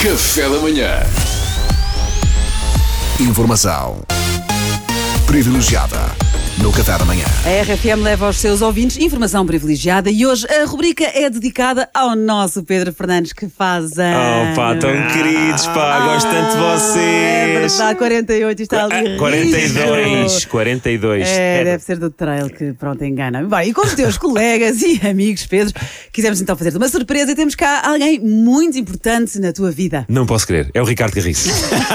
Café da manhã. Informação privilegiada no Café da manhã. A RFM leva aos seus ouvintes informação privilegiada e hoje a rubrica é dedicada ao nosso Pedro Fernandes, que faz anos. Oh pá, tão queridos, pá, gosto tanto de vocês. É verdade, 48 está ali. 42. Deve ser do trail que, pronto, engana. Bem, e com os teus colegas e amigos, Pedro, quisemos então fazer-te uma surpresa e temos cá alguém muito importante na tua vida. Não posso crer, é o Ricardo Garriço.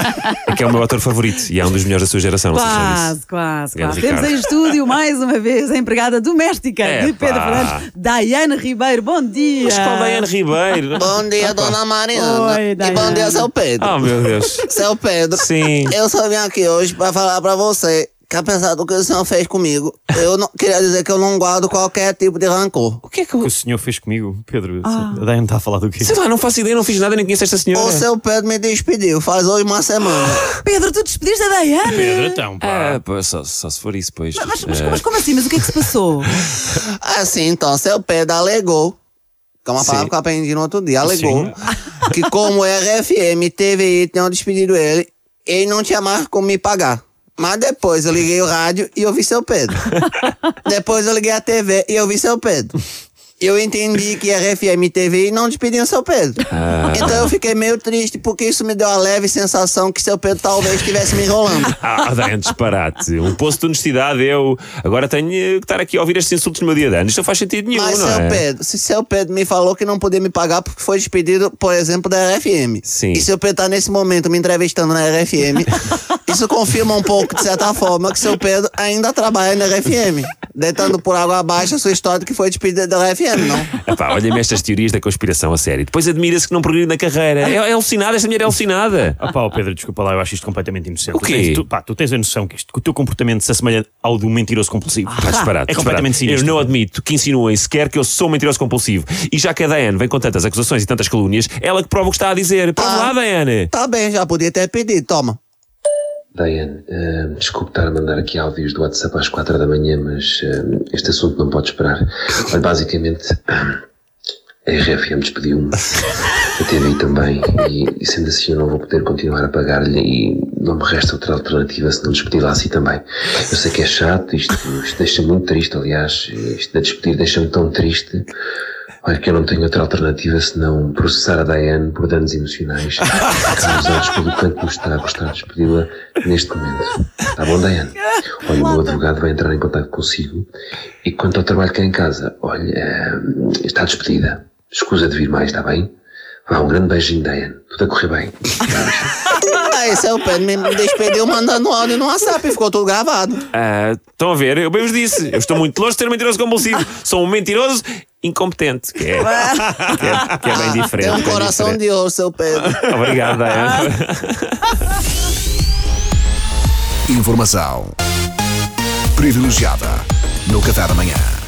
É que é o meu ator favorito e é um dos melhores da sua geração, não sei se já disse. Quase. Grande Temos Ricardo. em estúdio, mais uma vez, a empregada doméstica de Pedro Fernandes, Daiane Ribeiro. Bom dia. Mas qual Daiane Ribeiro? Bom dia, dona Mariana. Oi, E Daiane. bom dia, seu Pedro. Oh meu Deus. Seu Pedro, Sim. eu só vim aqui hoje pra falar pra você que, apesar do que o senhor fez comigo, eu não queria dizer que eu não guardo qualquer tipo de rancor. O que é que O que o senhor fez comigo, Pedro? A Daiane está a falar do quê? Sei lá, não faço ideia, não fiz nada, nem conheço esta senhora. O seu Pedro me despediu faz hoje uma semana. Pedro, tu despediste a Daiane? Pedro, então, pá. Ah, pô, só se for isso, pois. Mas como assim? Mas o que é que se passou? Assim, então, seu Pedro alegou, que é uma palavra Sim. que eu aprendi no outro dia, alegou Sim. que como RFM e TVI tinham despedido ele não tinha mais como me pagar. Mas depois eu liguei o rádio e ouvi seu Pedro. Depois eu liguei a TV e ouvi seu Pedro. Eu entendi que RFM e TVI não despediam seu Pedro. Então eu fiquei meio triste porque isso me deu a leve sensação que seu Pedro talvez estivesse me enrolando. Daiane, disparate. Um poço de honestidade, eu agora tenho que estar aqui a ouvir estes insultos no meu dia de anos. Isto não faz sentido nenhum, Mas não seu é? Pedro, se seu Pedro me falou que não podia me pagar porque foi despedido, por exemplo, da RFM. Sim. E seu Pedro tá nesse momento me entrevistando na RFM. Isso confirma um pouco, de certa forma, que seu Pedro ainda trabalha na RFM. Deitando por água abaixo a sua história de que foi despedida da RFM, não? Epá, olha-me estas teorias da conspiração a sério. Depois admira-se que não progride na carreira. É alucinada, esta mulher é alucinada. Ah pá, Pedro, desculpa lá, eu acho isto completamente inocente. O quê? Tu tens a noção que o teu comportamento se assemelha ao do mentiroso compulsivo. Pá, disparate, É completamente disparate. sinistro. Eu não admito que insinuem sequer que eu sou um mentiroso compulsivo. E já que a Daiane vem com tantas acusações e tantas calúnias, ela que prova o que está a dizer. Prova lá, Daiane. Tá bem, já podia ter pedido, toma. Daiane, desculpe estar a mandar aqui áudios do WhatsApp às 4 da manhã, mas este assunto não pode esperar. Olha, basicamente, a RFM despediu-me, a TVI também, e sendo assim eu não vou poder continuar a pagar-lhe e não me resta outra alternativa se não despedi-la assim também. Eu sei que é chato, isto deixa-me muito triste, aliás, isto de despedir deixa-me tão triste. Olha que eu não tenho outra alternativa senão processar a Daiane por danos emocionais causados pelo quanto nos está a custar despedi-la neste momento. Está bom, Daiane? Olha, o meu advogado vai entrar em contato consigo e quanto ao trabalho cá em casa, olha, está despedida. Escusa de vir mais, está bem? Vá, um grande beijinho, Daiane. Tudo a correr bem. Aí seu Pedro me despediu mandando áudio no WhatsApp e ficou tudo gravado. Estão a ver? Eu bem vos disse. Eu estou muito longe de ser um mentiroso compulsivo. Sou um mentiroso incompetente, que é bem diferente. Tem um bem coração diferente. de ouro, seu Pedro. Obrigado, Daiane. Informação privilegiada no Café da manhã.